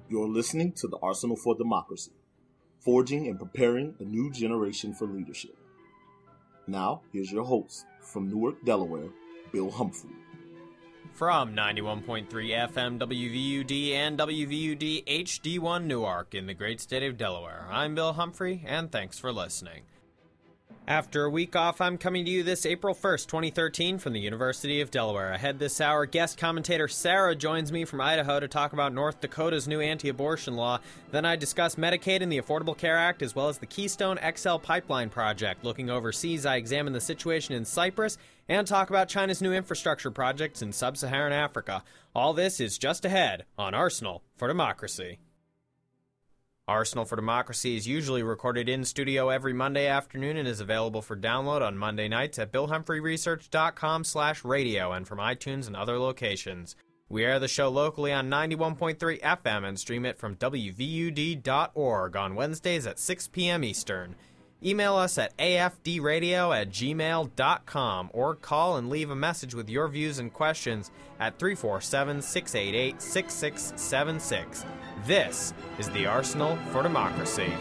You're listening to the Arsenal for Democracy, forging and preparing a new generation for leadership. Now, here's your host, from Newark, Delaware, Bill Humphrey. From 91.3 FM WVUD and WVUD HD1 Newark in the great state of Delaware, I'm Bill Humphrey, and thanks for listening. After a week off, I'm coming to you this April 1st, 2013 from the University of Delaware. Ahead this hour, guest commentator Sarah joins me from Idaho to talk about North Dakota's new anti-abortion law. Then I discuss Medicaid and the Affordable Care Act, as well as the Keystone XL pipeline project. Looking overseas, I examine the situation in Cyprus and talk about China's new infrastructure projects in sub-Saharan Africa. All this is just ahead on Arsenal for Democracy. Arsenal for Democracy is usually recorded in studio every Monday afternoon and is available for download on Monday nights at billhumphreyresearch.com/radio and from iTunes and other locations. We air the show locally on 91.3 FM and stream it from wvud.org on Wednesdays at 6 p.m. Eastern. Email us at afdradio@gmail.com or call and leave a message with your views and questions at 347-688-6676. This is the Arsenal for Democracy.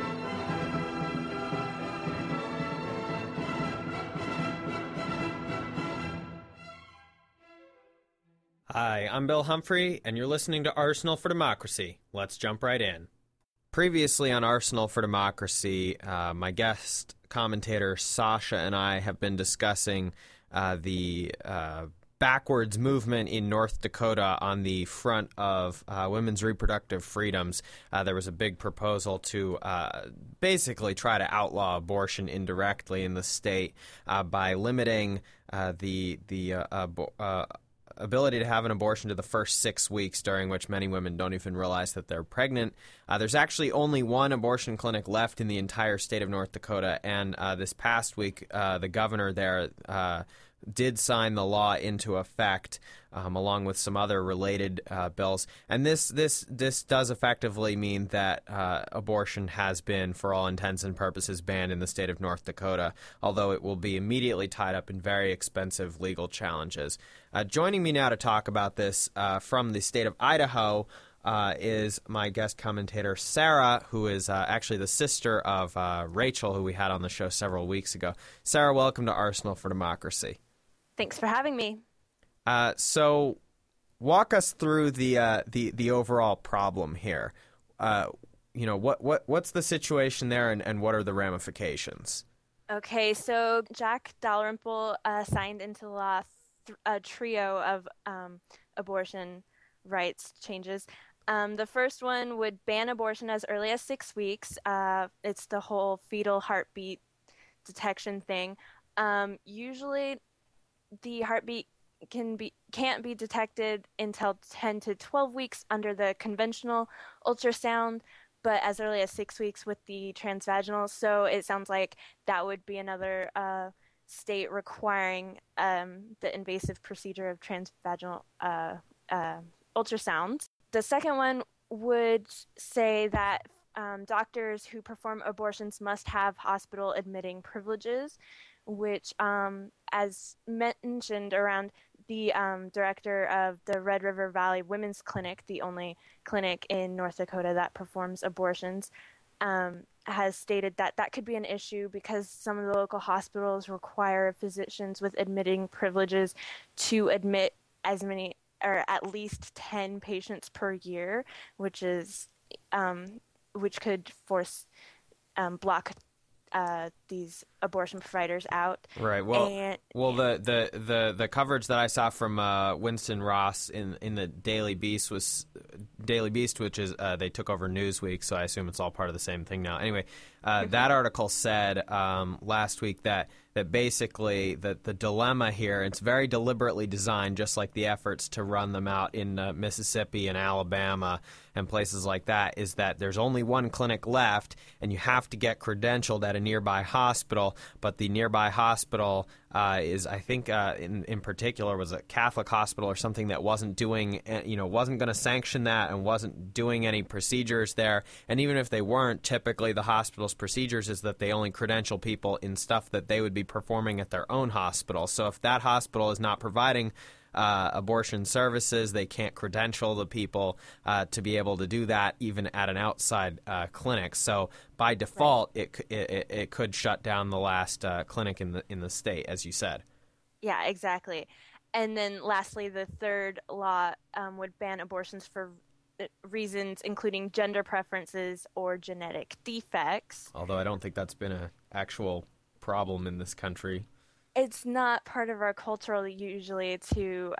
Hi, I'm Bill Humphrey, and you're listening to Arsenal for Democracy. Let's jump right in. Previously on Arsenal for Democracy, my guest commentator Sasha and I have been discussing the backwards movement in North Dakota on the front of women's reproductive freedoms. There was a big proposal to basically try to outlaw abortion indirectly in the state by limiting the ability to have an abortion to the first 6 weeks, during which many women don't even realize that they're pregnant. There's actually only one abortion clinic left in the entire state of North Dakota, and this past week, the governor there did sign the law into effect, along with some other related bills. And this does effectively mean that abortion has been, for all intents and purposes, banned in the state of North Dakota, although it will be immediately tied up in very expensive legal challenges. Joining me now to talk about this from the state of Idaho is my guest commentator, Sarah, who is actually the sister of Rachel, who we had on the show several weeks ago. Sarah, welcome to Arsenal for Democracy. Thanks for having me. So walk us through the overall problem here. What's the situation there, and what are the ramifications? Okay, so Jack Dalrymple signed into law a trio of abortion rights changes. The first one would ban abortion as early as 6 weeks. It's the whole fetal heartbeat detection thing. Usually the heartbeat can't be detected until 10 to 12 weeks under the conventional ultrasound, but as early as 6 weeks with the transvaginal. So it sounds like that would be another state requiring the invasive procedure of transvaginal ultrasound. The second one would say that doctors who perform abortions must have hospital admitting privileges, which, as mentioned around, the director of the Red River Valley Women's Clinic, the only clinic in North Dakota that performs abortions, has stated that that could be an issue because some of the local hospitals require physicians with admitting privileges to admit as many or at least 10 patients per year, which could force block these abortion providers out. Right. Well, the coverage that I saw from Winston Ross in the Daily Beast, which is they took over Newsweek, so I assume it's all part of the same thing now. Anyway, that article said last week that basically the dilemma here, it's very deliberately designed, just like the efforts to run them out in Mississippi and Alabama and places like that, is that there's only one clinic left and you have to get credentialed at a nearby hospital, but the nearby hospital is, I think, in particular, was a Catholic hospital or something that wasn't doing, wasn't going to sanction that and wasn't doing any procedures there. And even if they weren't, typically the hospital's procedures is that they only credential people in stuff that they would be performing at their own hospital. So if that hospital is not providing abortion services. They can't credential the people to be able to do that, even at an outside clinic. So by default, it could shut down the last clinic in the state, as you said. Yeah, exactly. And then lastly, the third law would ban abortions for reasons including gender preferences or genetic defects. Although I don't think that's been an actual problem in this country. It's not part of our culture usually to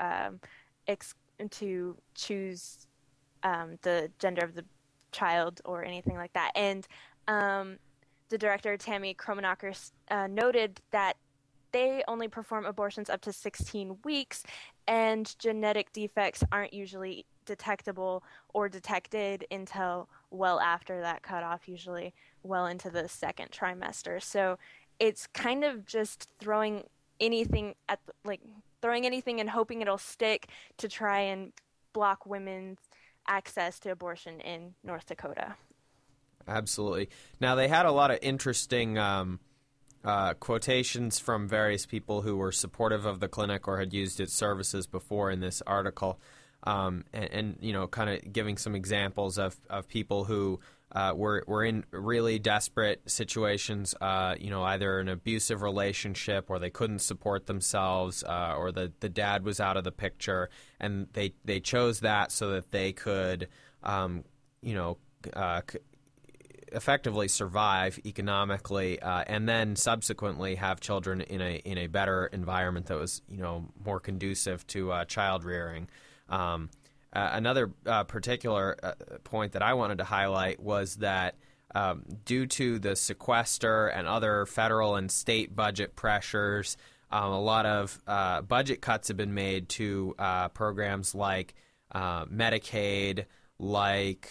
choose the gender of the child or anything like that. And the director, Tammy Kromenacher, noted that they only perform abortions up to 16 weeks, and genetic defects aren't usually detectable or detected until well after that cutoff, usually well into the second trimester. So it's kind of just throwing anything and hoping it'll stick to try and block women's access to abortion in North Dakota. Absolutely. Now, they had a lot of interesting quotations from various people who were supportive of the clinic or had used its services before in this article, and you know, kind of giving some examples of people who were in really desperate situations, you know, either an abusive relationship or they couldn't support themselves, or the dad was out of the picture, and they chose that so that they could, you know, effectively survive economically, and then subsequently have children in a better environment that was, you know, more conducive to child rearing. Another particular point that I wanted to highlight was that due to the sequester and other federal and state budget pressures, a lot of budget cuts have been made to programs like Medicaid, like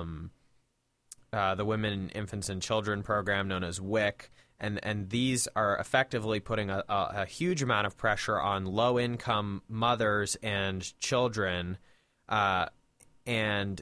the Women, Infants, and Children program known as WIC, and these are effectively putting a huge amount of pressure on low-income mothers and children, and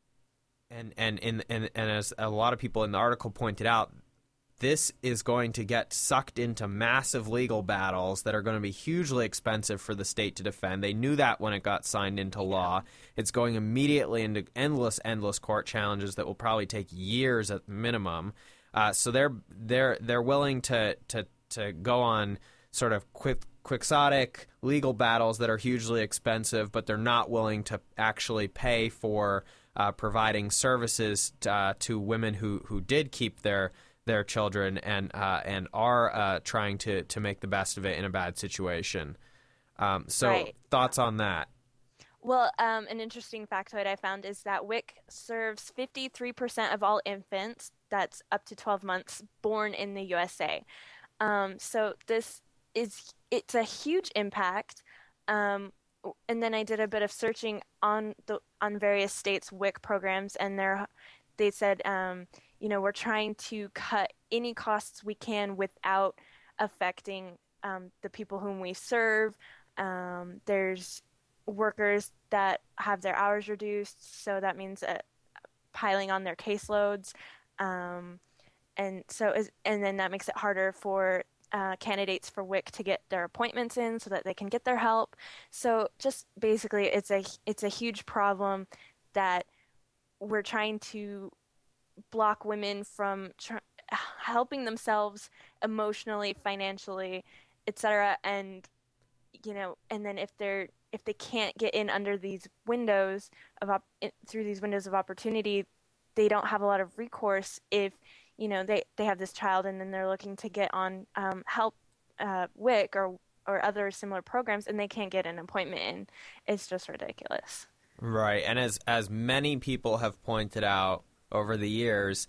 as a lot of people in the article pointed out, this is going to get sucked into massive legal battles that are going to be hugely expensive for the state to defend. They knew that when it got signed into law. It's going immediately into endless court challenges that will probably take years at minimum. So they're willing to go on sort of quixotic legal battles that are hugely expensive, but they're not willing to actually pay for providing services to women who did keep their children and are trying to make the best of it in a bad situation. So right. Thoughts on that? Well, an interesting factoid I found is that WIC serves 53% of all infants, that's up to 12 months, born in the USA. So it's a huge impact. And then I did a bit of searching on various states' WIC programs, and they said, you know, we're trying to cut any costs we can without affecting the people whom we serve. There's workers that have their hours reduced, so that means piling on their caseloads, and then that makes it harder for candidates for WIC to get their appointments in so that they can get their help. So just basically, it's a huge problem that we're trying to block women from helping themselves emotionally, financially, etc. And you know, and then if they can't get in under these windows through these windows of opportunity, they don't have a lot of recourse if, you know, they have this child and then they're looking to get on help WIC or other similar programs, and they can't get an appointment in. It's just ridiculous. Right, and as many people have pointed out over the years,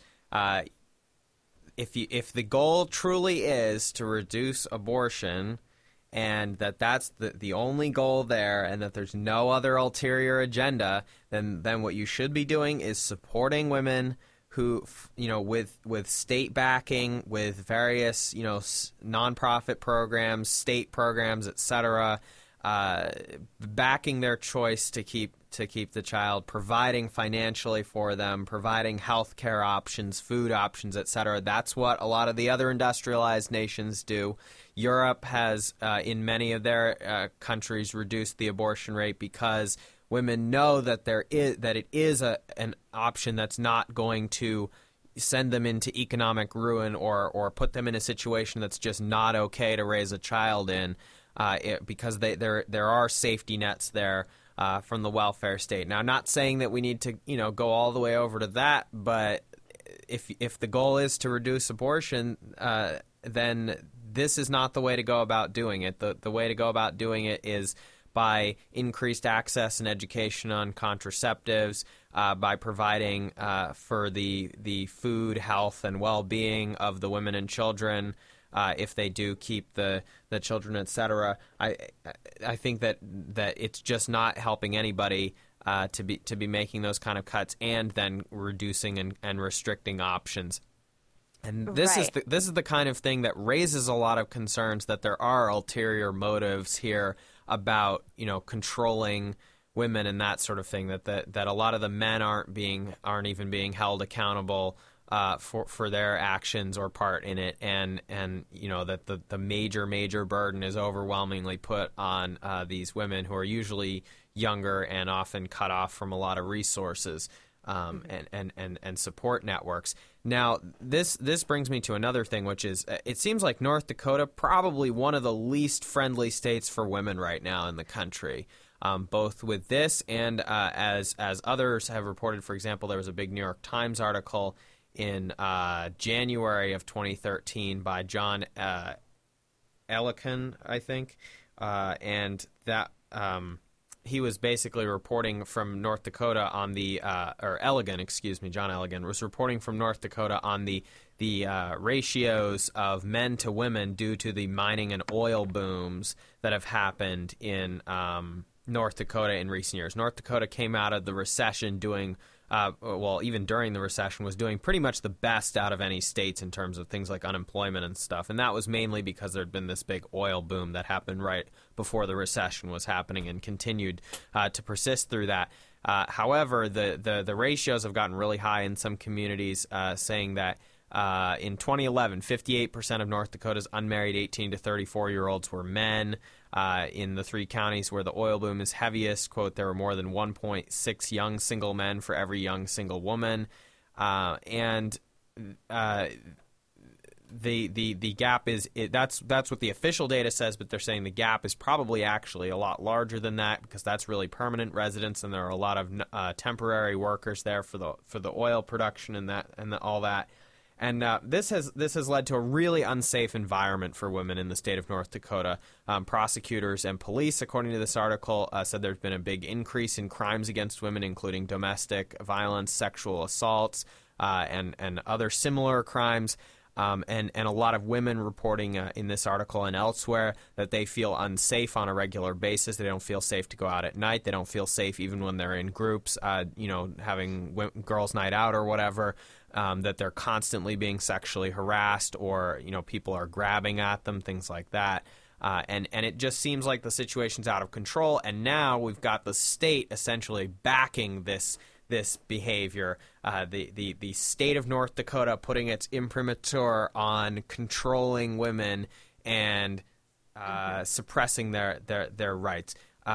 if the goal truly is to reduce abortion, and that's the only goal there, and that there's no other ulterior agenda, then what you should be doing is supporting women who, you know, with state backing, with various, you know, nonprofit programs, state programs, etc., backing their choice to keep keep the child, providing financially for them, providing health care options, food options, etc. That's what a lot of the other industrialized nations do. Europe has, in many of their countries, reduced the abortion rate because women know that it is an option that's not going to send them into economic ruin or put them in a situation that's just not okay to raise a child in, because there are safety nets there from the welfare state. Now, not saying that we need to go all the way over to that, but if the goal is to reduce abortion, then this is not the way to go about doing it. The way to go about doing it is by increased access and education on contraceptives, by providing for the food, health, and well-being of the women and children, if they do keep the children, etc. I think that it's just not helping anybody to be making those kind of cuts and then reducing and restricting options. And this is the kind of thing that raises a lot of concerns that there are ulterior motives here about controlling women and that sort of thing, that a lot of the men aren't even being held accountable for their actions or part in it, and that the major burden is overwhelmingly put on these women who are usually younger and often cut off from a lot of resources and support networks. Now, this brings me to another thing, which is it seems like North Dakota, probably one of the least friendly states for women right now in the country, both with this and as others have reported. For example, there was a big New York Times article in January of 2013 by John Ellican, I think, and that he was basically reporting from North Dakota on the John Elligan was reporting from North Dakota on the ratios of men to women due to the mining and oil booms that have happened in North Dakota in recent years. North Dakota came out of the recession doing even during the recession, was doing pretty much the best out of any states in terms of things like unemployment and stuff. And that was mainly because there had been this big oil boom that happened right before the recession was happening and continued to persist through that. However, the ratios have gotten really high in some communities, saying that in 2011, 58% of North Dakota's unmarried 18 to 34-year-olds were men. In the three counties where the oil boom is heaviest, quote, there were more than 1.6 young single men for every young single woman. And the gap is that's what the official data says, but they're saying the gap is probably actually a lot larger than that, because that's really permanent residents, and there are a lot of temporary workers there for the oil production and all that. And this has led to a really unsafe environment for women in the state of North Dakota. Prosecutors and police, according to this article, said there's been a big increase in crimes against women, including domestic violence, sexual assaults, and other similar crimes. And a lot of women reporting in this article and elsewhere that they feel unsafe on a regular basis. They don't feel safe to go out at night. They don't feel safe even when they're in groups, having girls' night out or whatever. That they're constantly being sexually harassed, or people are grabbing at them, things like that. And it just seems like the situation's out of control. And now we've got the state essentially backing this behavior. The state of North Dakota putting its imprimatur on controlling women and suppressing their rights.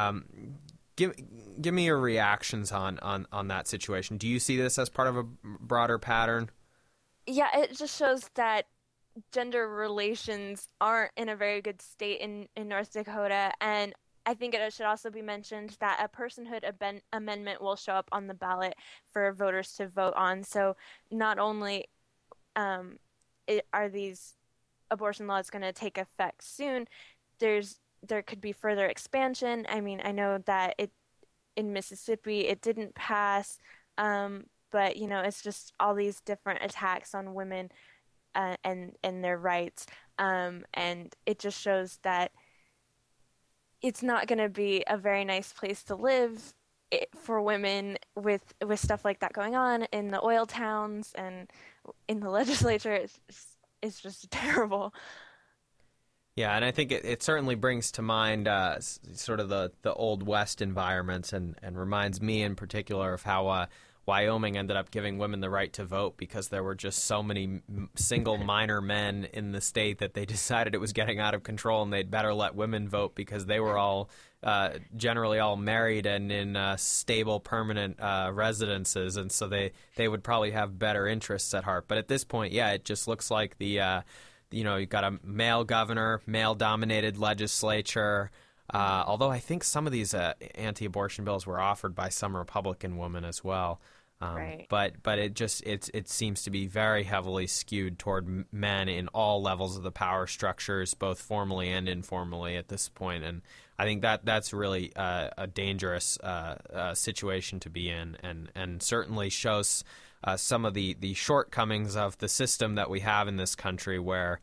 Give me your reactions on that situation. Do you see this as part of a broader pattern? Yeah, it just shows that gender relations aren't in a very good state in North Dakota. And I think it should also be mentioned that a personhood amendment will show up on the ballot for voters to vote on. So not only are these abortion laws going to take effect soon, there could be further expansion. I mean, I know that in Mississippi it didn't pass, but it's just all these different attacks on women and their rights, and it just shows that it's not going to be a very nice place to live for women with stuff like that going on in the oil towns and in the legislature. It's just terrible. Yeah, and I think it certainly brings to mind sort of the Old West environments and reminds me in particular of how Wyoming ended up giving women the right to vote because there were just so many single minor men in the state that they decided it was getting out of control and they'd better let women vote because they were all generally all married and in stable, permanent residences, and so they would probably have better interests at heart. But at this point, yeah, it just looks like you've got a male governor, male-dominated legislature, although I think some of these anti-abortion bills were offered by some Republican women as well. Right. But it seems to be very heavily skewed toward men in all levels of the power structures, both formally and informally at this point. And I think that's really a dangerous situation to be in, and certainly shows some of the shortcomings of the system that we have in this country, where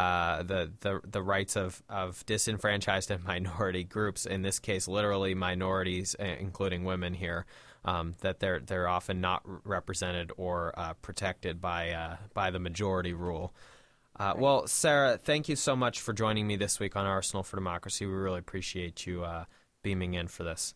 the rights of disenfranchised and minority groups, in this case literally minorities, including women here, that they're often not represented or protected by the majority rule. Well, Sarah, thank you so much for joining me this week on Arsenal for Democracy. We really appreciate you beaming in for this.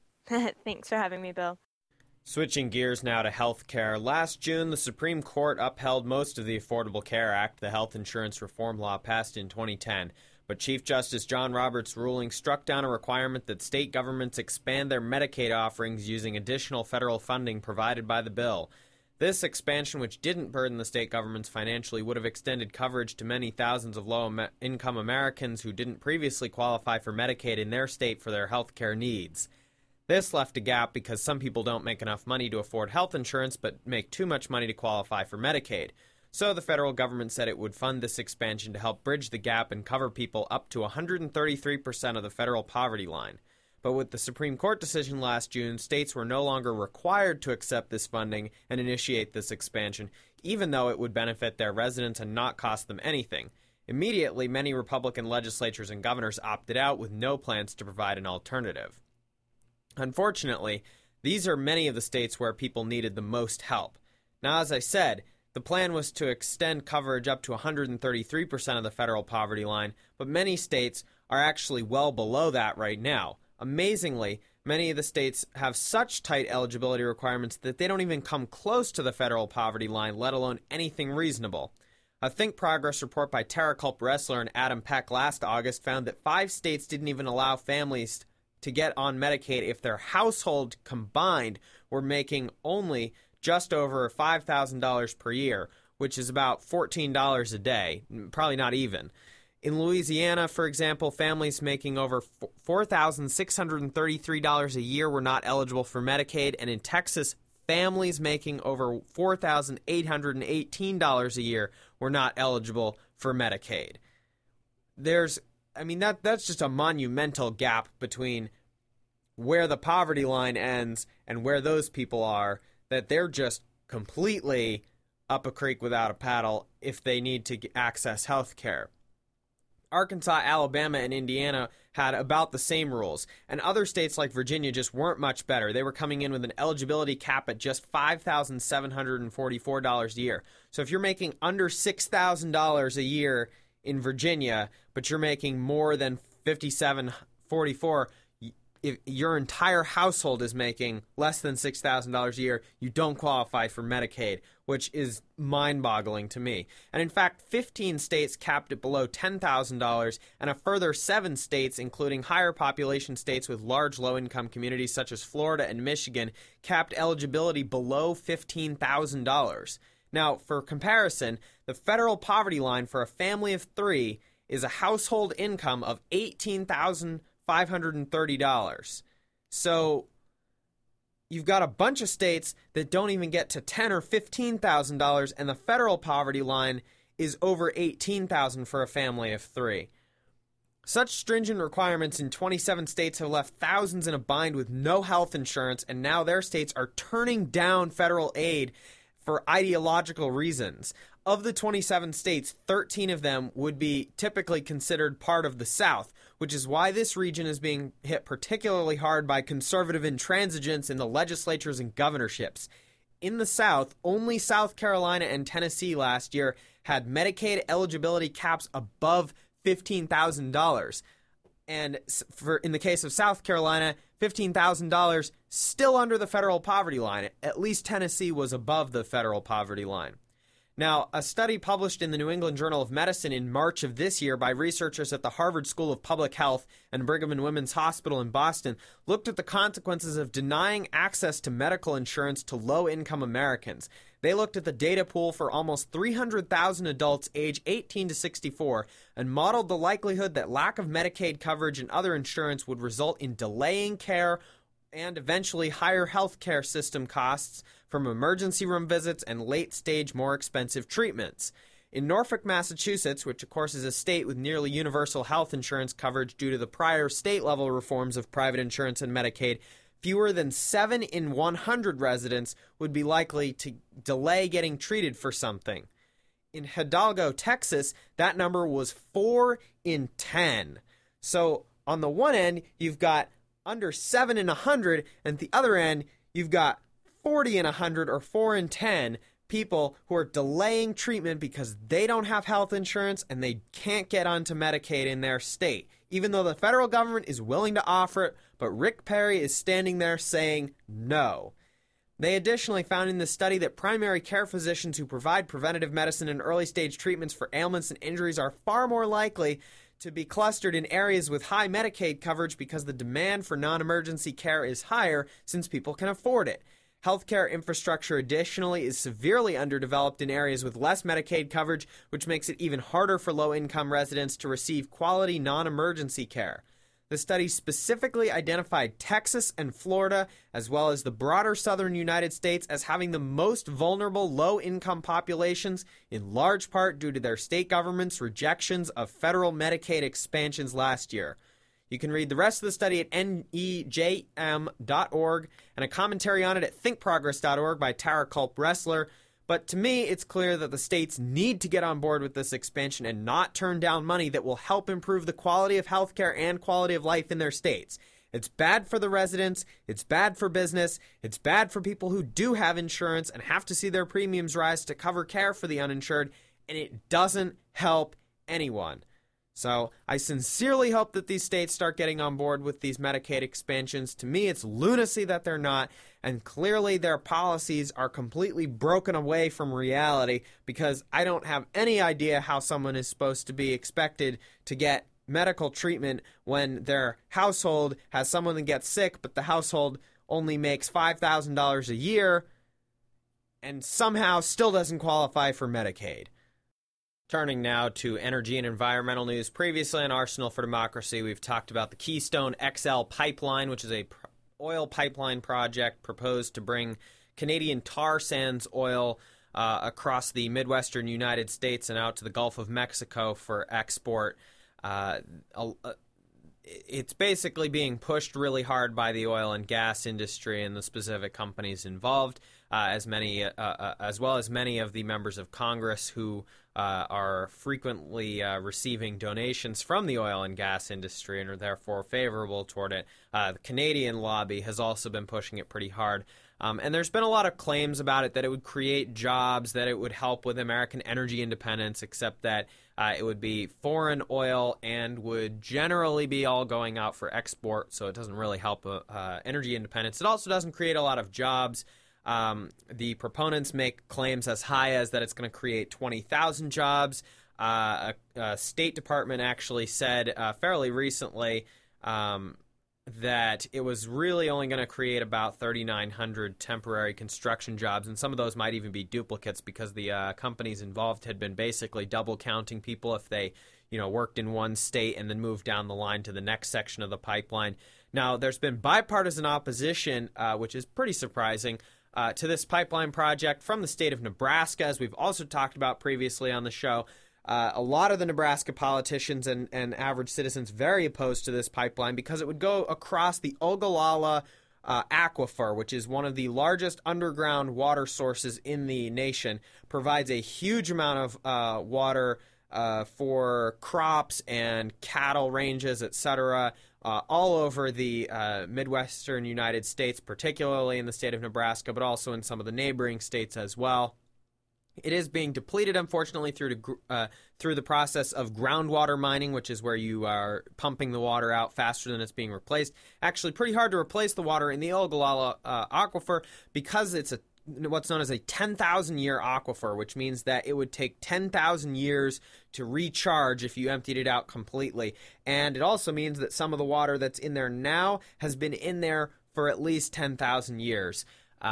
Thanks for having me, Bill. Switching gears now to health care. Last June, the Supreme Court upheld most of the Affordable Care Act, the health insurance reform law passed in 2010. But Chief Justice John Roberts' ruling struck down a requirement that state governments expand their Medicaid offerings using additional federal funding provided by the bill. This expansion, which didn't burden the state governments financially, would have extended coverage to many thousands of low-income Americans who didn't previously qualify for Medicaid in their state for their health care needs. This left a gap because some people don't make enough money to afford health insurance but make too much money to qualify for Medicaid. So the federal government said it would fund this expansion to help bridge the gap and cover people up to 133% of the federal poverty line. But with the Supreme Court decision last June, states were no longer required to accept this funding and initiate this expansion, even though it would benefit their residents and not cost them anything. Immediately, many Republican legislatures and governors opted out with no plans to provide an alternative. Unfortunately, these are many of the states where people needed the most help. Now, as I said, the plan was to extend coverage up to 133% of the federal poverty line, but many states are actually well below that right now. Amazingly, many of the states have such tight eligibility requirements that they don't even come close to the federal poverty line, let alone anything reasonable. A Think Progress report by Tara Culp-Ressler and Adam Peck last August found that 5 states didn't even allow families to get on Medicaid if their household combined were making only just over $5,000 per year, which is about $14 a day, probably not even. In Louisiana, for example, families making over $4,633 a year were not eligible for Medicaid, and in Texas, families making over $4,818 a year were not eligible for Medicaid. That's just a monumental gap between where the poverty line ends and where those people are, that they're just completely up a creek without a paddle if they need to access health care. Arkansas, Alabama, and Indiana had about the same rules, and other states like Virginia just weren't much better. They were coming in with an eligibility cap at just $5,744 a year. So if you're making under $6,000 a year in Virginia, but you're making more than $5,744, if your entire household is making less than $6,000 a year, you don't qualify for Medicaid, which is mind-boggling to me. And in fact, 15 states capped it below $10,000, and a further 7 states, including higher population states with large low-income communities such as Florida and Michigan, capped eligibility below $15,000. Now, for comparison, the federal poverty line for a family of 3 is a household income of $18,530. So you've got a bunch of states that don't even get to $10,000 or $15,000, and the federal poverty line is over $18,000 for a family of 3. Such stringent requirements in 27 states have left thousands in a bind with no health insurance, and now their states are turning down federal aid for ideological reasons. Of the 27 states, 13 of them would be typically considered part of the South, which is why this region is being hit particularly hard by conservative intransigence in the legislatures and governorships. In the South, only South Carolina and Tennessee last year had Medicaid eligibility caps above $15,000. And in the case of South Carolina, $15,000 still under the federal poverty line. At least Tennessee was above the federal poverty line. Now, a study published in the New England Journal of Medicine in March of this year by researchers at the Harvard School of Public Health and Brigham and Women's Hospital in Boston looked at the consequences of denying access to medical insurance to low-income Americans. They looked at the data pool for almost 300,000 adults age 18 to 64 and modeled the likelihood that lack of Medicaid coverage and other insurance would result in delaying care and eventually higher health care system costs from emergency room visits and late-stage, more expensive treatments. In Norfolk, Massachusetts, which of course is a state with nearly universal health insurance coverage due to the prior state-level reforms of private insurance and Medicaid, fewer than 7 in 100 residents would be likely to delay getting treated for something. In Hidalgo, Texas, that number was 4 in 10. So on the one end, you've got under 7 in 100, and at the other end, you've got 40 in 100 or 4 in 10 people who are delaying treatment because they don't have health insurance and they can't get onto Medicaid in their state, even though the federal government is willing to offer it, but Rick Perry is standing there saying no. They additionally found in the study that primary care physicians who provide preventative medicine and early-stage treatments for ailments and injuries are far more likely to be clustered in areas with high Medicaid coverage because the demand for non-emergency care is higher since people can afford it. Healthcare infrastructure additionally is severely underdeveloped in areas with less Medicaid coverage, which makes it even harder for low-income residents to receive quality non-emergency care. The study specifically identified Texas and Florida, as well as the broader southern United States, as having the most vulnerable low-income populations, in large part due to their state government's rejections of federal Medicaid expansions last year. You can read the rest of the study at nejm.org and a commentary on it at thinkprogress.org by Tara Culp-Ressler. But to me, it's clear that the states need to get on board with this expansion and not turn down money that will help improve the quality of healthcare and quality of life in their states. It's bad for the residents, it's bad for business, it's bad for people who do have insurance and have to see their premiums rise to cover care for the uninsured, and it doesn't help anyone. So I sincerely hope that these states start getting on board with these Medicaid expansions. To me, it's lunacy that they're not, and clearly their policies are completely broken away from reality, because I don't have any idea how someone is supposed to be expected to get medical treatment when their household has someone that gets sick, but the household only makes $5,000 a year and somehow still doesn't qualify for Medicaid. Turning now to energy and environmental news. Previously on Arsenal for Democracy, we've talked about the Keystone XL pipeline, which is a oil pipeline project proposed to bring Canadian tar sands oil across the Midwestern United States and out to the Gulf of Mexico for export. It's basically being pushed really hard by the oil and gas industry and the specific companies involved, as well as many of the members of Congress who are frequently receiving donations from the oil and gas industry and are therefore favorable toward it. The Canadian lobby has also been pushing it pretty hard. And there's been a lot of claims about it, that it would create jobs, that it would help with American energy independence, except that it would be foreign oil and would generally be all going out for export, so it doesn't really help energy independence. It also doesn't create a lot of jobs. The proponents make claims as high as that it's going to create 20,000 jobs. A State Department actually said fairly recently that it was really only going to create about 3,900 temporary construction jobs, and some of those might even be duplicates because the companies involved had been basically double counting people if they, worked in one state and then moved down the line to the next section of the pipeline. Now, there's been bipartisan opposition, which is pretty surprising, to this pipeline project from the state of Nebraska, as we've also talked about previously on the show. A lot of the Nebraska politicians and average citizens very opposed to this pipeline because it would go across the Ogallala Aquifer, which is one of the largest underground water sources in the nation, provides a huge amount of water for crops and cattle ranges, etc., all over the Midwestern United States, particularly in the state of Nebraska, but also in some of the neighboring states as well. It is being depleted, unfortunately, through the process of groundwater mining, which is where you are pumping the water out faster than it's being replaced. Actually, pretty hard to replace the water in the Ogallala aquifer because it's what's known as a 10,000-year aquifer, which means that it would take 10,000 years to recharge if you emptied it out completely. And it also means that some of the water that's in there now has been in there for at least 10,000 years.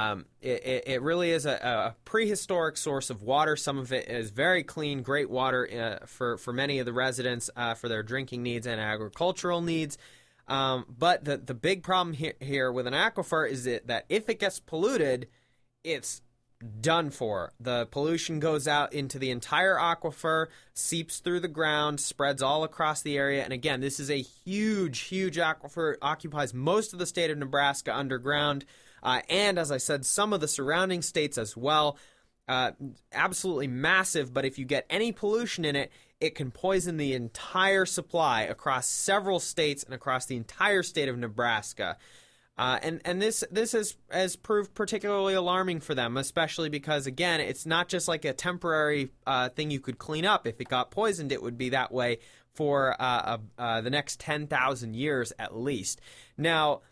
It really is a prehistoric source of water. Some of it is very clean, great water for many of the residents for their drinking needs and agricultural needs. But the big problem here with an aquifer is that if it gets polluted, it's done for. The pollution goes out into the entire aquifer, seeps through the ground, spreads all across the area. And again, this is a huge, huge aquifer, occupies most of the state of Nebraska underground. And as I said, some of the surrounding states as well. Absolutely massive, but if you get any pollution in it, it can poison the entire supply across several states and across the entire state of Nebraska. And this has proved particularly alarming for them, especially because, again, it's not just like a temporary thing you could clean up. If it got poisoned, it would be that way for the next 10,000 years at least. Now,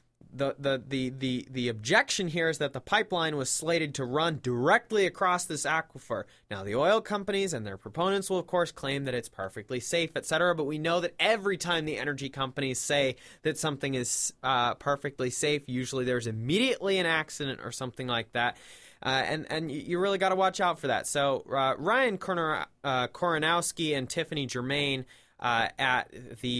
the objection here is that the pipeline was slated to run directly across this aquifer. Now, the oil companies and their proponents will, of course, claim that it's perfectly safe, etc., but we know that every time the energy companies say that something is perfectly safe, usually there's immediately an accident or something like that. And you really got to watch out for that. So Ryan Koronowski and Tiffany Germain at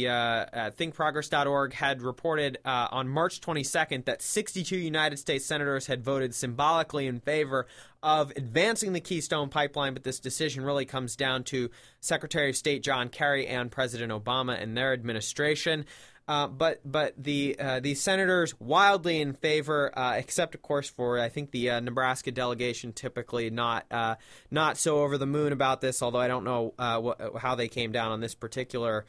thinkprogress.org had reported on March 22nd that 62 United States senators had voted symbolically in favor of advancing the Keystone Pipeline, but this decision really comes down to Secretary of State John Kerry and President Obama and their administration. But these senators wildly in favor, except of course for I think the Nebraska delegation typically not so over the moon about this. Although I don't know how they came down on this particular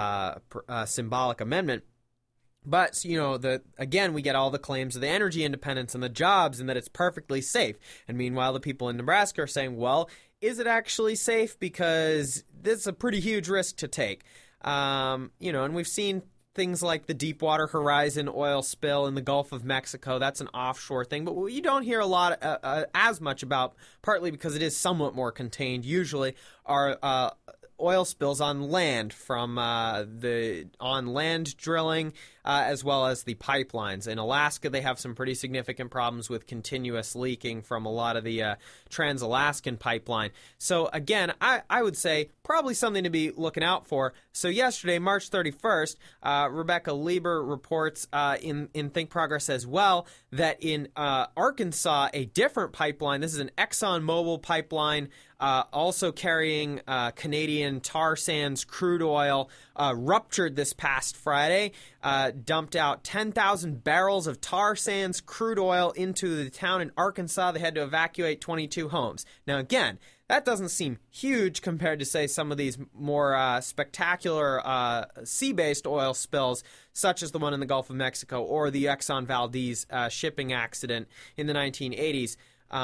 symbolic amendment. But again we get all the claims of the energy independence and the jobs and that it's perfectly safe. And meanwhile, the people in Nebraska are saying, well, is it actually safe? Because this is a pretty huge risk to take. And we've seen things like the Deepwater Horizon oil spill in the Gulf of Mexico. That's an offshore thing, but what you don't hear a lot as much about, partly because it is somewhat more contained usually, are oil spills on land from the on-land drilling as well as the pipelines. In Alaska, they have some pretty significant problems with continuous leaking from a lot of the Trans-Alaskan pipeline. So again, I would say probably something to be looking out for. So yesterday, March 31st, Rebecca Lieber reports in Think Progress as well that in Arkansas, a different pipeline, this is an ExxonMobil pipeline, also carrying Canadian tar sands crude oil, ruptured this past Friday, dumped out 10,000 barrels of tar sands crude oil into the town in Arkansas. They had to evacuate 22 homes. Now, again, that doesn't seem huge compared to, say, some of these more spectacular sea-based oil spills, such as the one in the Gulf of Mexico or the Exxon Valdez shipping accident in the 1980s.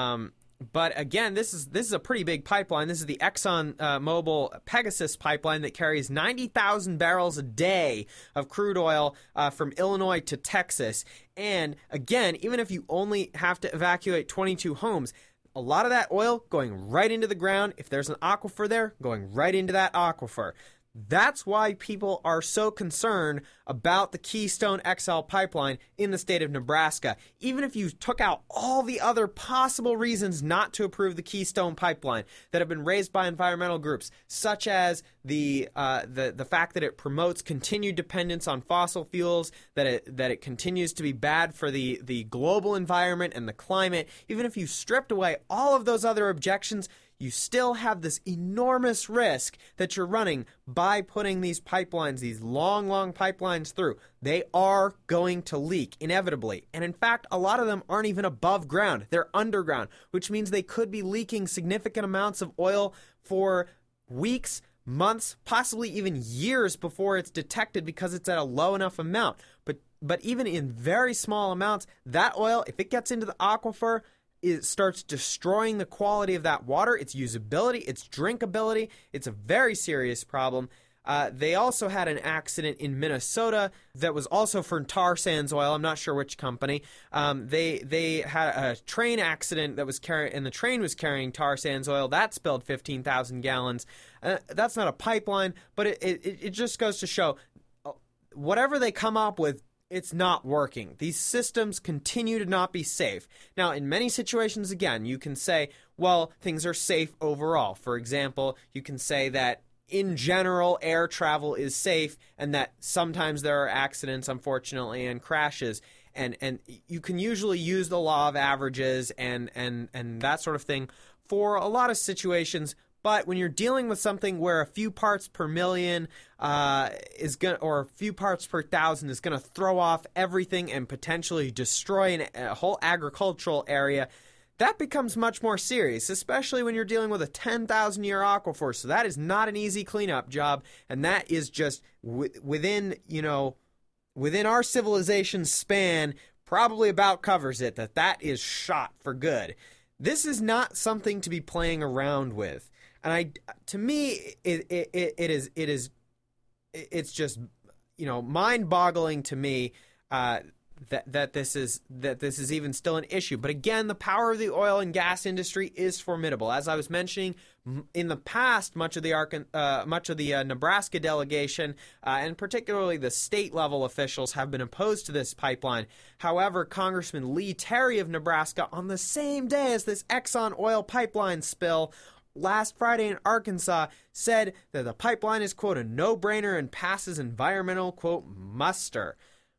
But again, this is a pretty big pipeline. This is the Exxon Mobil Pegasus pipeline that carries 90,000 barrels a day of crude oil from Illinois to Texas. And again, even if you only have to evacuate 22 homes, a lot of that oil going right into the ground. If there's an aquifer there, going right into that aquifer. That's why people are so concerned about the Keystone XL pipeline in the state of Nebraska. Even if you took out all the other possible reasons not to approve the Keystone pipeline that have been raised by environmental groups, such as the fact that it promotes continued dependence on fossil fuels, that it continues to be bad for the global environment and the climate, even if you stripped away all of those other objections, you still have this enormous risk that you're running by putting these pipelines, these long, long pipelines through. They are going to leak, inevitably. And in fact, a lot of them aren't even above ground. They're underground, which means they could be leaking significant amounts of oil for weeks, months, possibly even years before it's detected because it's at a low enough amount. But even in very small amounts, that oil, if it gets into the aquifer, it starts destroying the quality of that water, its usability, its drinkability. It's a very serious problem. They also had an accident in Minnesota that was also for tar sands oil. I'm not sure which company. They had a train accident that was and the train was carrying tar sands oil. That spilled 15,000 gallons. That's not a pipeline, but it just goes to show whatever they come up with, it's not working. These systems continue to not be safe. Now, in many situations, again, you can say, well, things are safe overall. For example, you can say that in general, air travel is safe and that sometimes there are accidents, unfortunately, and crashes. And you can usually use the law of averages and that sort of thing for a lot of situations. But when you're dealing with something where a few parts per million or a few parts per thousand is going to throw off everything and potentially destroy a whole agricultural area, that becomes much more serious, especially when you're dealing with a 10,000-year aquifer. So that is not an easy cleanup job, and that is just within our civilization span, probably about covers it, that is shot for good. This is not something to be playing around with, and to me, it's just mind-boggling to me. That this is even still an issue. But again, the power of the oil and gas industry is formidable. As I was mentioning, in the past, much of the Nebraska delegation and particularly the state level officials have been opposed to this pipeline. However, Congressman Lee Terry of Nebraska, on the same day as this Exxon oil pipeline spill last Friday in Arkansas, said that the pipeline is, quote, a no-brainer and passes environmental, quote, muster.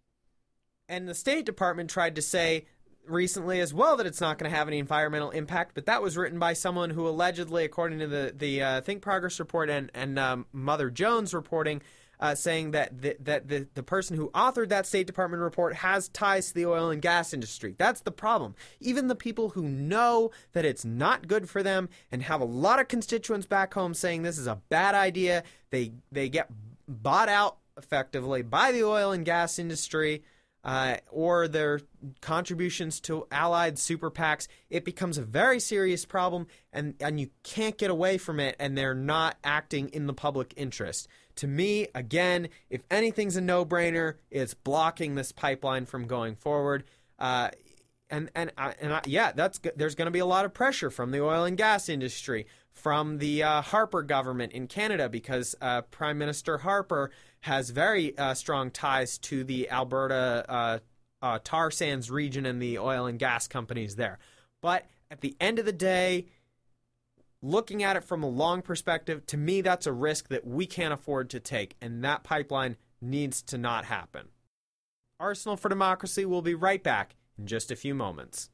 And the State Department tried to say recently as well that it's not going to have any environmental impact, but that was written by someone who allegedly, according to the Think Progress report and Mother Jones reporting, saying that the person who authored that State Department report has ties to the oil and gas industry. That's the problem. Even the people who know that it's not good for them and have a lot of constituents back home saying this is a bad idea, they get bought out effectively by the oil and gas industry. Or their contributions to allied super PACs. It becomes a very serious problem, and you can't get away from it, and they're not acting in the public interest. To me, again, if anything's a no-brainer, it's blocking this pipeline from going forward. There's going to be a lot of pressure from the oil and gas industry, from the Harper government in Canada, because Prime Minister Harper has very strong ties to the Alberta tar sands region and the oil and gas companies there. But at the end of the day, looking at it from a long perspective, to me, that's a risk that we can't afford to take, and that pipeline needs to not happen. Arsenal for Democracy will be right back in just a few moments.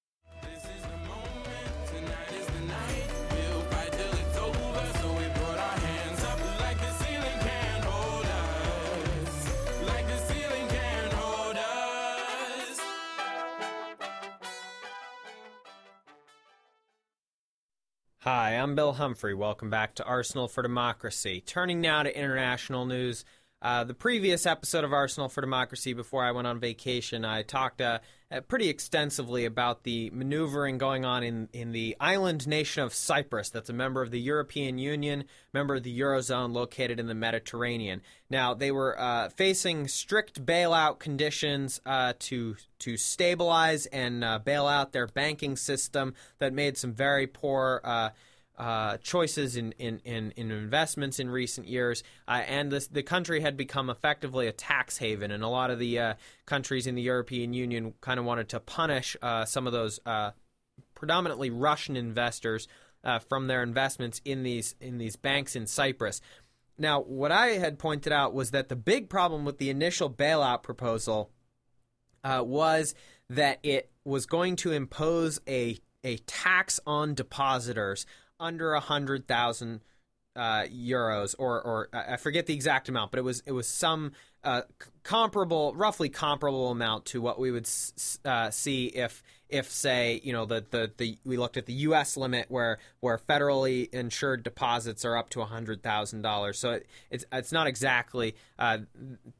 Hi, I'm Bill Humphrey. Welcome back to Arsenal for Democracy. Turning now to international news. The previous episode of Arsenal for Democracy, before I went on vacation, I talked pretty extensively about the maneuvering going on in the island nation of Cyprus. That's a member of the European Union, member of the Eurozone, located in the Mediterranean. Now, they were facing strict bailout conditions to stabilize and bail out their banking system that made some very poor choices in investments in recent years, and the country had become effectively a tax haven, and a lot of the countries in the European Union kind of wanted to punish some of those predominantly Russian investors from their investments in these banks in Cyprus. Now, what I had pointed out was that the big problem with the initial bailout proposal was that it was going to impose a tax on depositors under 100,000 euros, or I forget the exact amount, but it was some roughly comparable amount to what we would see if say, we looked at the U.S. limit where federally insured deposits are up to $100,000. So it's not exactly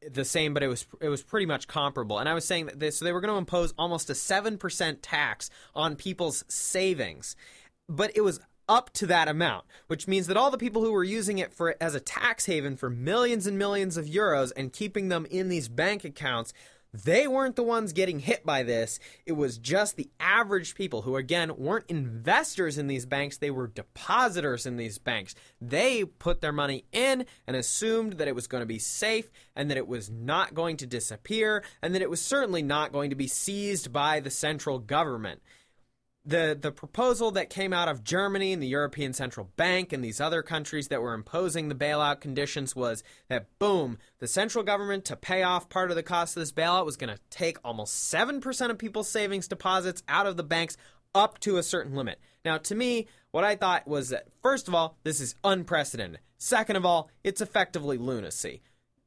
the same, but it was pretty much comparable. And I was saying that so they were going to impose almost a 7% tax on people's savings, but it was up to that amount, which means that all the people who were using it as a tax haven for millions and millions of euros and keeping them in these bank accounts, they weren't the ones getting hit by this. It was just the average people who, again, weren't investors in these banks. They were depositors in these banks. They put their money in and assumed that it was going to be safe and that it was not going to disappear and that it was certainly not going to be seized by the central government. The proposal that came out of Germany and the European Central Bank and these other countries that were imposing the bailout conditions was that, boom, the central government, to pay off part of the cost of this bailout, was going to take almost 7% of people's savings deposits out of the banks up to a certain limit. Now, to me, what I thought was that, first of all, this is unprecedented. Second of all, it's effectively lunacy.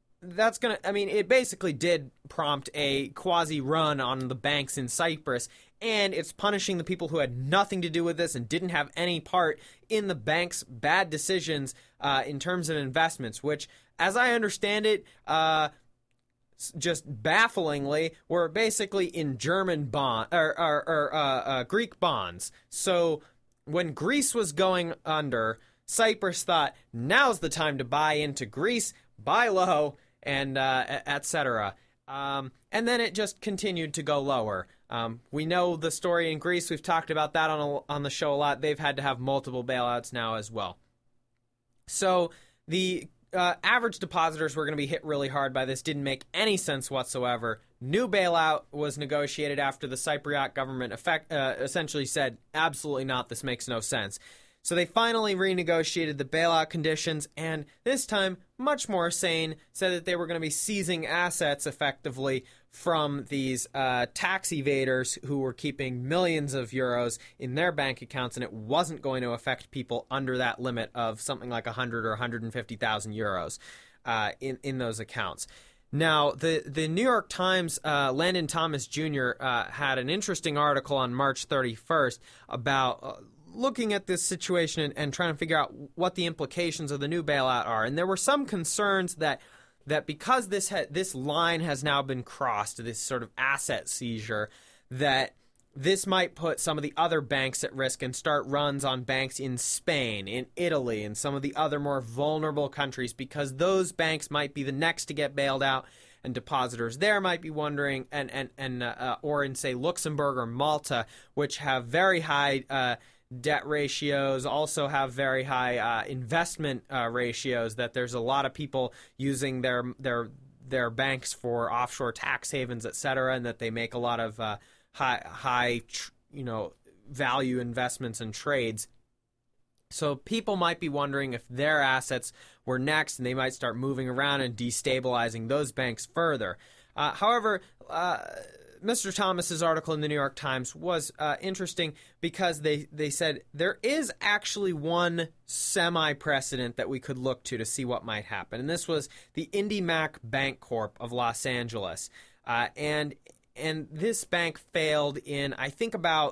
It basically did prompt a quasi-run on the banks in Cyprus, and it's punishing the people who had nothing to do with this and didn't have any part in the bank's bad decisions in terms of investments, which, as I understand it, just bafflingly, were basically in German Greek bonds. So when Greece was going under, Cyprus thought, now's the time to buy into Greece, buy low, and etc. And then it just continued to go lower. We know the story in Greece. We've talked about that on the show a lot. They've had to have multiple bailouts now as well. So the average depositors were going to be hit really hard by this. Didn't make any sense whatsoever. New bailout was negotiated after the Cypriot government essentially said, absolutely not, this makes no sense. So they finally renegotiated the bailout conditions, and this time, much more sane, said that they were going to be seizing assets effectively from these tax evaders who were keeping millions of euros in their bank accounts, and it wasn't going to affect people under that limit of something like 100 or 150,000 euros in those accounts. Now, the New York Times, Landon Thomas Jr. Had an interesting article on March 31st about looking at this situation and trying to figure out what the implications of the new bailout are. And there were some concerns that because this line has now been crossed, this sort of asset seizure, that this might put some of the other banks at risk and start runs on banks in Spain, in Italy, and some of the other more vulnerable countries, because those banks might be the next to get bailed out, and depositors there might be wondering, or in, say, Luxembourg or Malta, which have very high debt ratios, also have very high investment ratios, that there's a lot of people using their banks for offshore tax havens, etc., and that they make a lot of high value investments and trades. So people might be wondering if their assets were next, and they might start moving around and destabilizing those banks further. However, Mr. Thomas's article in the New York Times was interesting because they said there is actually one semi-precedent that we could look to see what might happen. And this was the IndyMac Bank Corp of Los Angeles. And this bank failed in, I think, about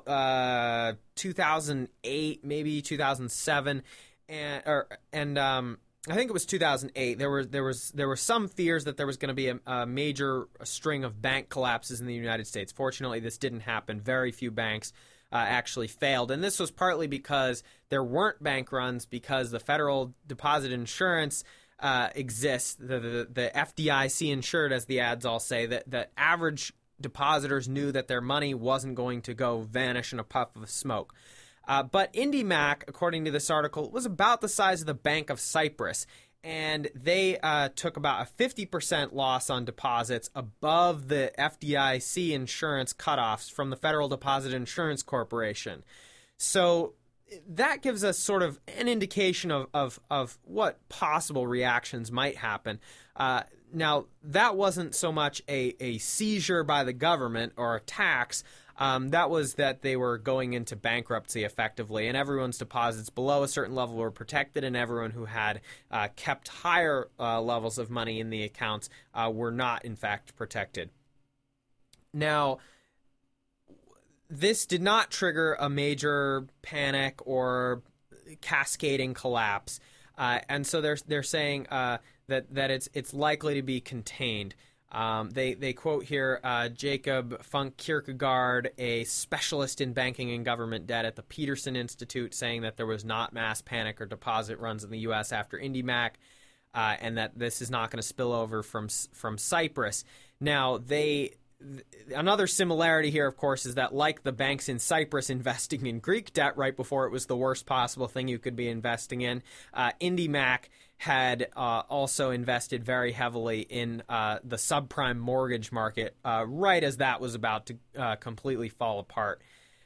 2008, maybe 2007, and I think it was 2008. There were some fears that there was going to be a major string of bank collapses in the United States. Fortunately, this didn't happen. Very few banks actually failed, and this was partly because there weren't bank runs, because the Federal Deposit Insurance exists. The FDIC insured, as the ads all say, that average depositors knew that their money wasn't going to go vanish in a puff of smoke. But IndyMac, according to this article, was about the size of the Bank of Cyprus, and they took about a 50% loss on deposits above the FDIC insurance cutoffs from the Federal Deposit Insurance Corporation. So that gives us sort of an indication of what possible reactions might happen. Now, that wasn't so much a seizure by the government or a tax. That was that they were going into bankruptcy effectively, and everyone's deposits below a certain level were protected, and everyone who had kept higher levels of money in the accounts were not, in fact, protected. Now, this did not trigger a major panic or cascading collapse, and so they're saying that it's likely to be contained. They quote here Jacob Funk Kierkegaard, a specialist in banking and government debt at the Peterson Institute, saying that there was not mass panic or deposit runs in the U.S. after IndyMac, and that this is not going to spill over from Cyprus. Now, another similarity here, of course, is that like the banks in Cyprus investing in Greek debt right before it was the worst possible thing you could be investing in, IndyMac had also invested very heavily in the subprime mortgage market right as that was about to completely fall apart.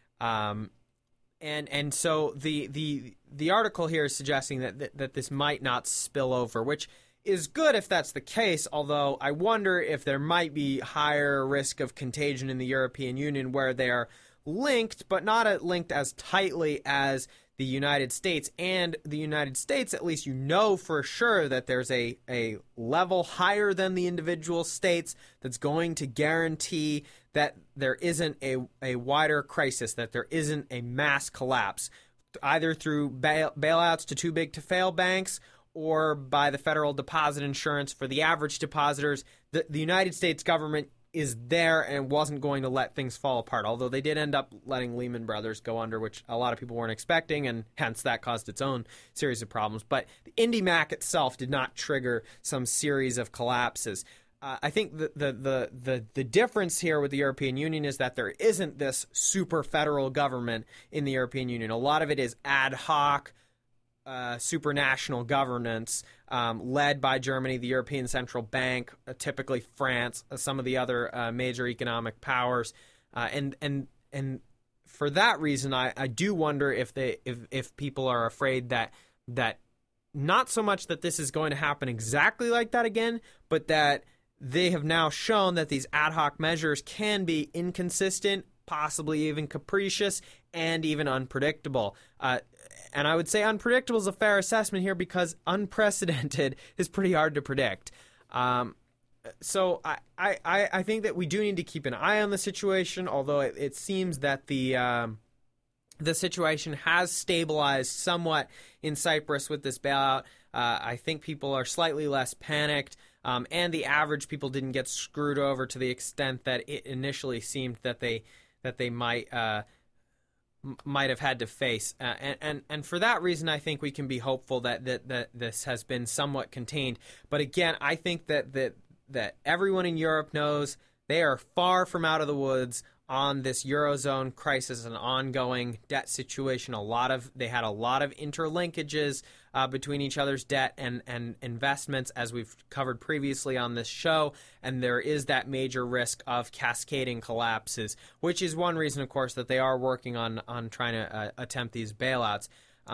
And so the article here is suggesting that this might not spill over, which is good if that's the case, although I wonder if there might be higher risk of contagion in the European Union where they are linked, but not linked as tightly as the United States. And the United States, at least for sure that there's a level higher than the individual states that's going to guarantee that there isn't a wider crisis, that there isn't a mass collapse, either through bailouts to too big to fail banks or by the federal deposit insurance for the average depositors. The United States government is there and wasn't going to let things fall apart, although they did end up letting Lehman Brothers go under, which a lot of people weren't expecting, and hence that caused its own series of problems. But the IndyMac itself did not trigger some series of collapses. I think the difference here with the European Union is that there isn't this super federal government in the European Union. A lot of it is ad hoc, supranational governance led by Germany, the European Central Bank, typically France, some of the other major economic powers, and for that reason, I do wonder if people are afraid that not so much that this is going to happen exactly like that again, but that they have now shown that these ad hoc measures can be inconsistent, possibly even capricious, and even unpredictable. And I would say unpredictable is a fair assessment here because unprecedented is pretty hard to predict. So I think that we do need to keep an eye on the situation, although it seems that the situation has stabilized somewhat in Cyprus with this bailout. I think people are slightly less panicked, and the average people didn't get screwed over to the extent that it initially seemed that they might have had to face, and for that reason, I think we can be hopeful that this has been somewhat contained. But again, I think that everyone in Europe knows they are far from out of the woods on this Eurozone crisis and ongoing debt situation. They had a lot of interlinkages between each other's debt and investments, as we've covered previously on this show, and there is that major risk of cascading collapses, which is one reason, of course, that they are working on trying to attempt these bailouts.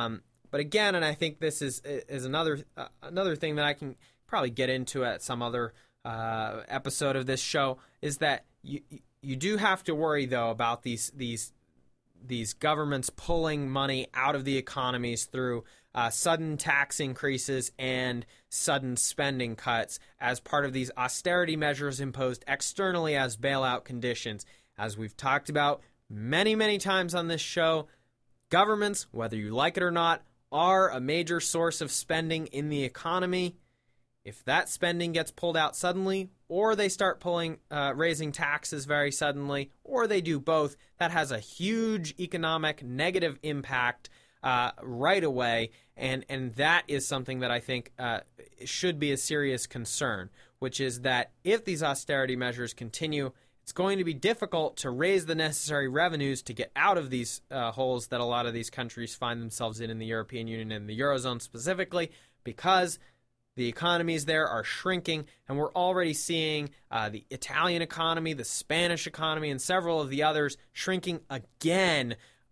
But again, and I think this is another thing that I can probably get into at some other episode of this show, is that you do have to worry, though, about these governments pulling money out of the economies through sudden tax increases and sudden spending cuts as part of these austerity measures imposed externally as bailout conditions. As we've talked about many, many times on this show, governments, whether you like it or not, are a major source of spending in the economy. If that spending gets pulled out suddenly, or they start raising taxes very suddenly, or they do both, that has a huge economic negative impact right away, and that is something that I think should be a serious concern, which is that if these austerity measures continue, it's going to be difficult to raise the necessary revenues to get out of these holes that a lot of these countries find themselves in the European Union and the Eurozone specifically, because the economies there are shrinking, and we're already seeing the Italian economy, the Spanish economy, and several of the others shrinking again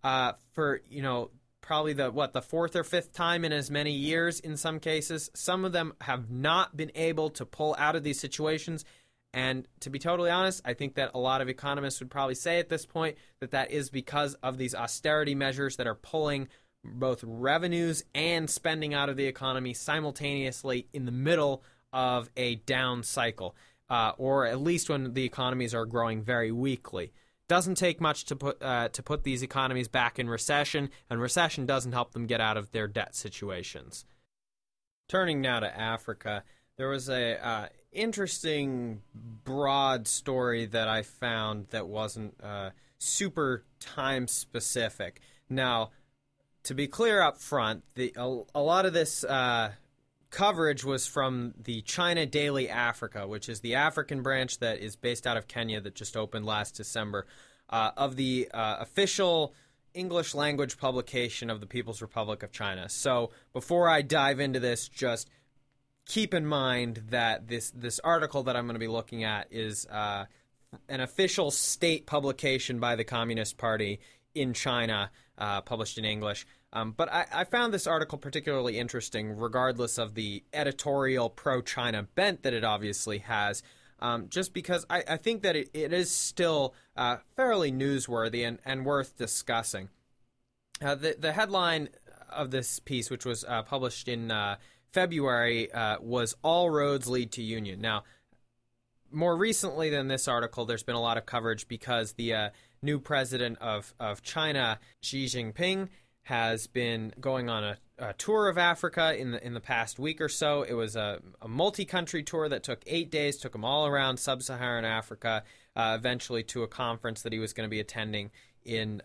for, probably the fourth or fifth time in as many years in some cases. Some of them have not been able to pull out of these situations, and to be totally honest, I think that a lot of economists would probably say at this point that is because of these austerity measures that are pulling both revenues and spending out of the economy simultaneously in the middle of a down cycle, or at least when the economies are growing very weakly. Doesn't take much to put these economies back in recession, and recession doesn't help them get out of their debt situations. Turning now to Africa, There was a interesting broad story that I found that wasn't super time specific. Now, to be clear up front, a lot of this coverage was from the China Daily Africa, which is the African branch that is based out of Kenya that just opened last December, of the official English language publication of the People's Republic of China. So before I dive into this, just keep in mind that this article that I'm going to be looking at is an official state publication by the Communist Party in China, published in English. But I found this article particularly interesting, regardless of the editorial pro-China bent that it obviously has, just because I think that it is still fairly newsworthy and worth discussing. The headline of this piece, which was published in February, was "All Roads Lead to Union." Now, more recently than this article, there's been a lot of coverage because the new president of China, Xi Jinping, has been going on a tour of Africa in the past week or so. It was a multi-country tour that took 8 days, took him all around sub-Saharan Africa, eventually to a conference that he was going to be attending in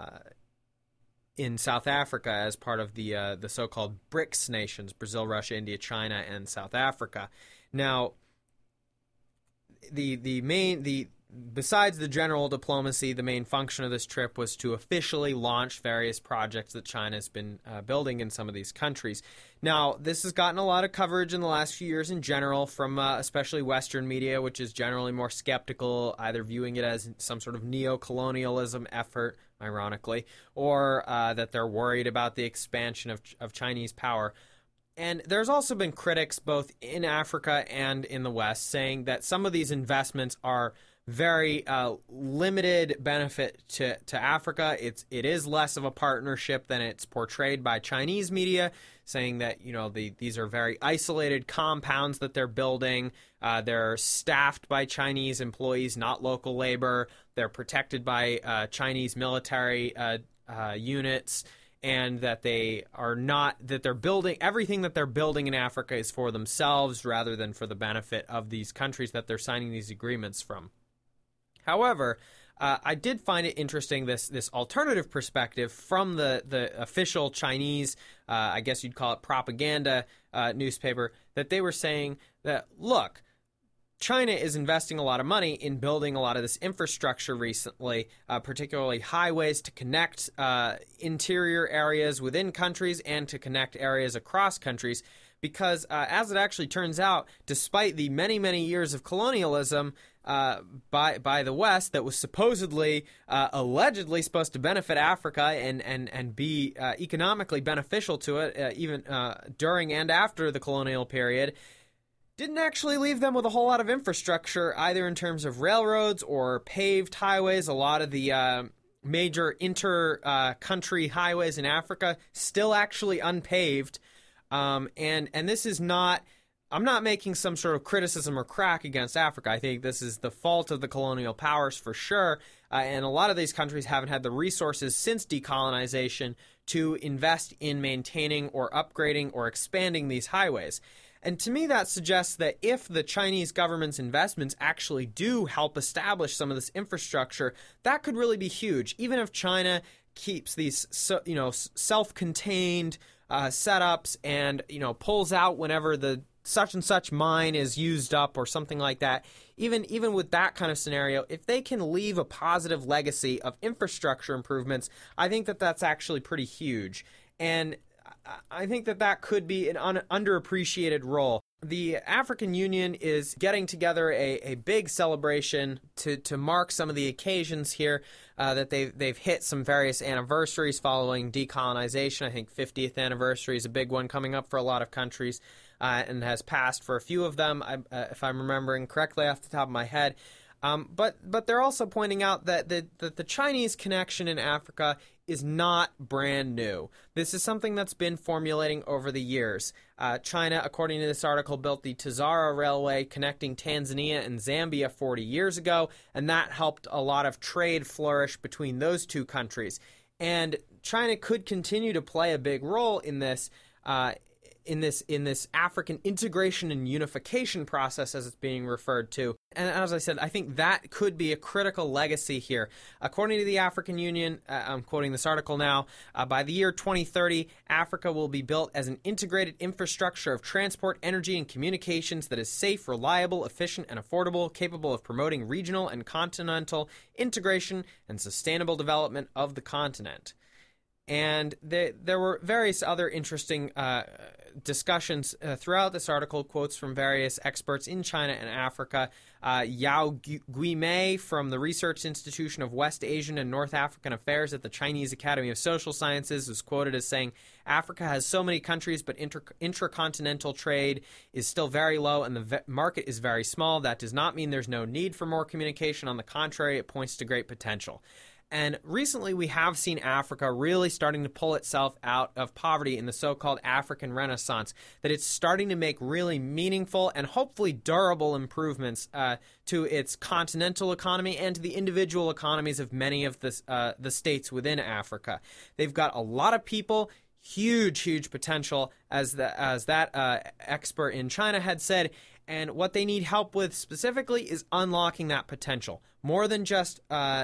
South Africa as part of the so-called BRICS nations: Brazil, Russia, India, China, and South Africa. Now, besides the general diplomacy, the main function of this trip was to officially launch various projects that China's been building in some of these countries. Now, this has gotten a lot of coverage in the last few years in general from especially Western media, which is generally more skeptical, either viewing it as some sort of neo-colonialism effort, ironically, or that they're worried about the expansion of Chinese power. And there's also been critics both in Africa and in the West saying that some of these investments are very limited benefit to Africa. It is less of a partnership than it's portrayed by Chinese media, saying that these are very isolated compounds that they're building. They're staffed by Chinese employees, not local labor. They're protected by Chinese military units. And that they're building, everything that they're building in Africa is for themselves rather than for the benefit of these countries that they're signing these agreements from. However, I did find it interesting, this alternative perspective from the official Chinese, I guess you'd call it propaganda newspaper, that they were saying that, look, China is investing a lot of money in building a lot of this infrastructure recently, particularly highways to connect interior areas within countries and to connect areas across countries, because as it actually turns out, despite the many, many years of colonialism by the West that was supposedly, allegedly supposed to benefit Africa and be economically beneficial to it, even during and after the colonial period, didn't actually leave them with a whole lot of infrastructure, either in terms of railroads or paved highways. A lot of the major inter-country highways in Africa still actually unpaved. And this is not... I'm not making some sort of criticism or crack against Africa. I think this is the fault of the colonial powers for sure. And a lot of these countries haven't had the resources since decolonization to invest in maintaining or upgrading or expanding these highways. And to me, that suggests that if the Chinese government's investments actually do help establish some of this infrastructure, that could really be huge. Even if China keeps these, self-contained setups and, pulls out whenever the such and such mine is used up or something like that, even with that kind of scenario, if they can leave a positive legacy of infrastructure improvements, I think that that's actually pretty huge. And I think that could be an underappreciated role. The African Union is getting together a big celebration to mark some of the occasions here that they've hit some various anniversaries following decolonization. I think 50th anniversary is a big one coming up for a lot of countries and has passed for a few of them, if I'm remembering correctly off the top of my head. But they're also pointing out that the Chinese connection in Africa is not brand new. This is something that's been formulating over the years. China, according to this article, built the Tazara Railway connecting Tanzania and Zambia 40 years ago, and that helped a lot of trade flourish between those two countries. And China could continue to play a big role in this in this African integration and unification process, as it's being referred to. And as I said, I think that could be a critical legacy here. According to the African Union, I'm quoting this article now, by the year 2030, Africa will be built as an integrated infrastructure of transport, energy, and communications that is safe, reliable, efficient, and affordable, capable of promoting regional and continental integration and sustainable development of the continent. And there were various other interesting discussions throughout this article, quotes from various experts in China and Africa. Yao Guimei from the Research Institution of West Asian and North African Affairs at the Chinese Academy of Social Sciences was quoted as saying, Africa has so many countries, but intracontinental trade is still very low and the market is very small. That does not mean there's no need for more communication. On the contrary, it points to great potential. And recently we have seen Africa really starting to pull itself out of poverty in the so-called African Renaissance, that it's starting to make really meaningful and hopefully durable improvements to its continental economy and to the individual economies of many of the states within Africa. They've got a lot of people, huge potential, as that expert in China had said, and what they need help with specifically is unlocking that potential. More than just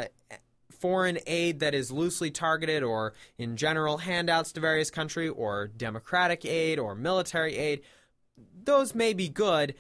foreign aid that is loosely targeted, or in general handouts to various countries, or democratic aid or military aid. Those may be good.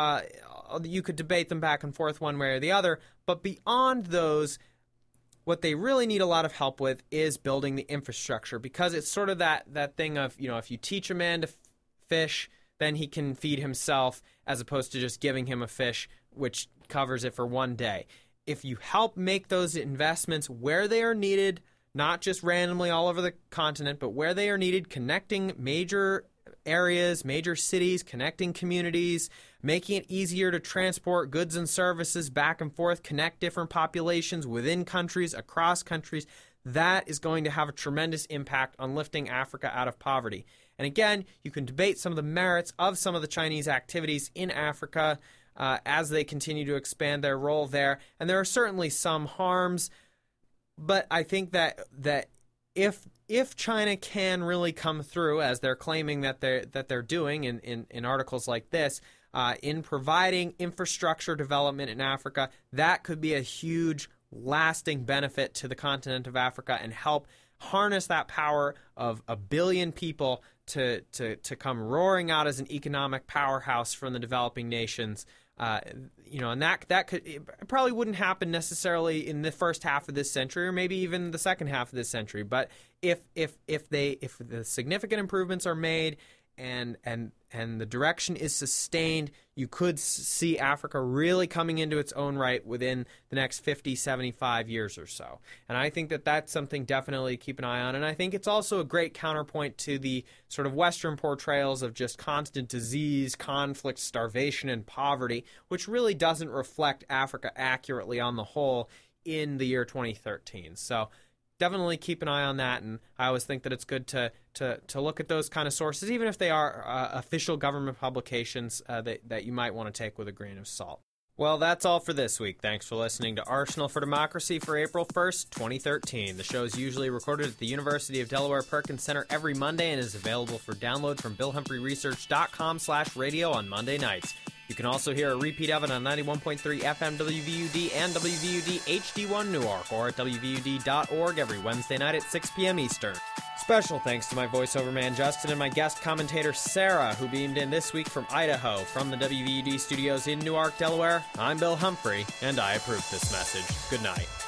You could debate them back and forth one way or the other, but beyond those, what they really need a lot of help with is building the infrastructure, because it's sort of that thing of, if you teach a man to fish, then he can feed himself, as opposed to just giving him a fish which covers it for one day. If you help make those investments where they are needed, not just randomly all over the continent, but where they are needed, connecting major areas, major cities, connecting communities, making it easier to transport goods and services back and forth, connect different populations within countries, across countries, that is going to have a tremendous impact on lifting Africa out of poverty. And again, you can debate some of the merits of some of the Chinese activities in Africa, as they continue to expand their role there. And there are certainly some harms, but I think that if China can really come through, as they're claiming that they're doing in articles like this, in providing infrastructure development in Africa, that could be a huge, lasting benefit to the continent of Africa and help harness that power of 1 billion people to come roaring out as an economic powerhouse from the developing nations. And that could, it probably wouldn't happen necessarily in the first half of this century, or maybe even the second half of this century. But if the significant improvements are made and the direction is sustained, you could see Africa really coming into its own right within the next 50, 75 years or so. And I think that that's something definitely to keep an eye on. And I think it's also a great counterpoint to the sort of Western portrayals of just constant disease, conflict, starvation, and poverty, which really doesn't reflect Africa accurately on the whole in the year 2013. So definitely keep an eye on that, and I always think that it's good to look at those kind of sources, even if they are official government publications that you might want to take with a grain of salt. Well, that's all for this week. Thanks for listening to Arsenal for Democracy for April 1st, 2013. The show is usually recorded at the University of Delaware Perkins Center every Monday and is available for download from BillHumphreyResearch.com/radio on Monday nights. You can also hear a repeat of it on 91.3 FM WVUD and WVUD HD1 Newark, or at WVUD.org every Wednesday night at 6 p.m. Eastern. Special thanks to my voiceover man Justin and my guest commentator Sarah, who beamed in this week from Idaho. From the WVUD studios in Newark, Delaware, I'm Bill Humphrey, and I approve this message. Good night.